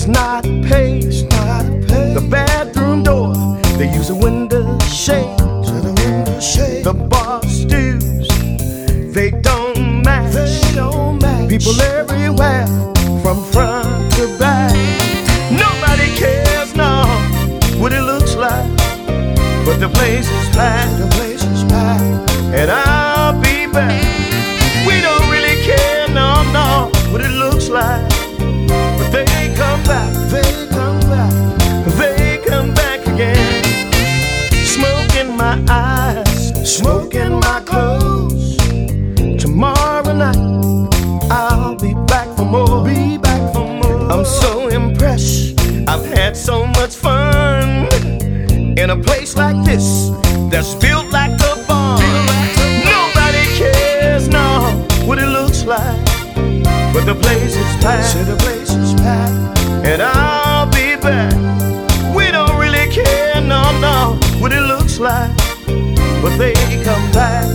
not paid. The bathroom door, they use a window shade. The bar stools, they don't match. People everywhere, from front to back. Nobody cares now what it looks like, but the place is packed. And I'll be back. We don't really care, no, what it looks like, but they come back. They come back again. Smoke in my eyes, smoke in my clothes. Tomorrow night I'll be back for more. I'm so impressed. I've had so much fun in a place like this that's built like a barn. Nobody cares now what it looks like, but the place is packed. And I'll be back. We don't really care, no, what it looks like, but they come back.